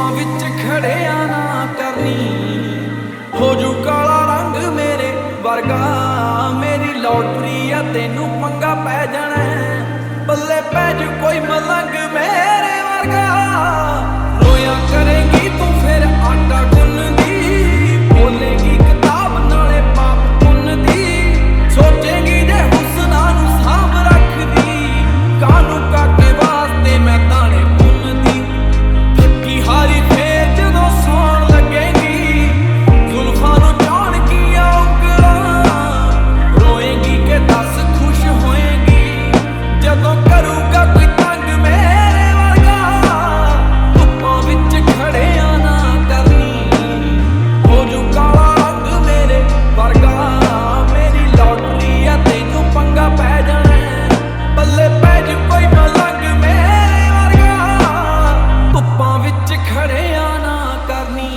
ਧੁੱਪਾਂ ਵਿੱਚ ਖੜਿਆ ਨਾ ਕਰਨੀ, ਹੋ ਜੂ ਕਾਲਾ ਰੰਗ ਮੇਰੇ ਵਰਗਾ। ਮੇਰੀ ਲੋਟਰੀ ਆ ਤੈਨੂੰ ਪੰਗਾ ਪੈ ਜਾਣਾ, ਬੱਲੇ ਪੈ ਜੂ ਕੋਈ ਮਲੰਗ ਮੇਰੇ ਵਰਗਾ। ਰੋਇਆ ਕਰੇਗੀ ਤੂੰ ਫਿਰ ਆਟਾ ਗੁੰਨਦੀ, ਬੋਲੇਗੀ ਕਿਤਾਬ ਨਾਲੇ ਪਾਪ ਪੁੰਨ ਦੀ। ਸੋਚੇਗੀ ਜੇ ਹੁਸਨਾਂ ਨੂੰ ਸਾਂਭ ਰੱਖਦੀ, ਕਾਹਨੂੰ ਕਾਕੇ ਵਾਸਤੇ ਮੈਂ ਤਾਣੇ ਪੁੰਨਦੀ। ਥੱਕੀ ਹਾਰੀ ਫੇਰ ਜਦੋਂ ਸੌਣ ਲੱਗੇਗੀ, ਜ਼ੁਲਫਾਂ ਨੂੰ ਜਾਣਗੀਆਂ ਉਂਗਲਾਂ। ਰੋਏਗੀ ਕਿ ਦੱਸ ਖੁਸ਼ ਹੋਏਗੀ ਜਦੋਂ ਕਰੂਗਾ ਕੋਈ ਤੰਗ ਮੇਰੇ ਵਰਗਾ। ਧੁੱਪਾਂ ਵਿੱਚ ਖੜਿਆ ਨਾ ਕਰਨੀ, ਹੋ ਜੂ ਕਾਲਾ ਰੰਗ ਮੇਰੇ ਵਰਗਾ। ਮੇਰੀ ਲੋਟਰੀ ਆ ਤੈਨੂੰ ਪੰਗਾ ਪੈ ਜਾਣਾ, ਬੱਲੇ ਪੈ ਜੂ ਕੋਈ ਮਲੰਗ ਮੇਰੇ ਵਰਗਾ। ਧੁੱਪਾਂ ਵਿੱਚ ਖੜਿਆ ਨਾ ਕਰਨੀ।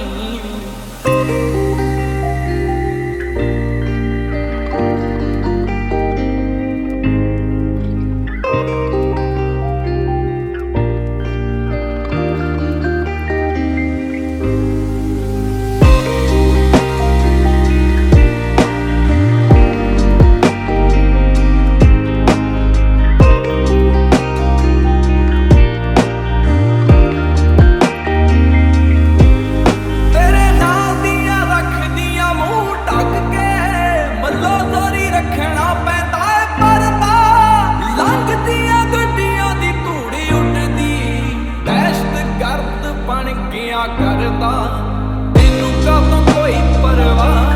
ਰੱਖਣਾ ਪੈਂਦਾ ਏ ਪਰਦਾ, ਲੰਘਦੀਆਂ ਗੱਡੀਆਂ ਦੀ ਧੂੜੀ ਉੱਡਦੀ, ਦਹਿਸ਼ਤ ਗਰਦ ਬਣ ਗਿਆ ਕਰਦਾ। ਤੈਨੂੰ ਕਦੋਂ ਕੋਈ ਪਰਵਾਹ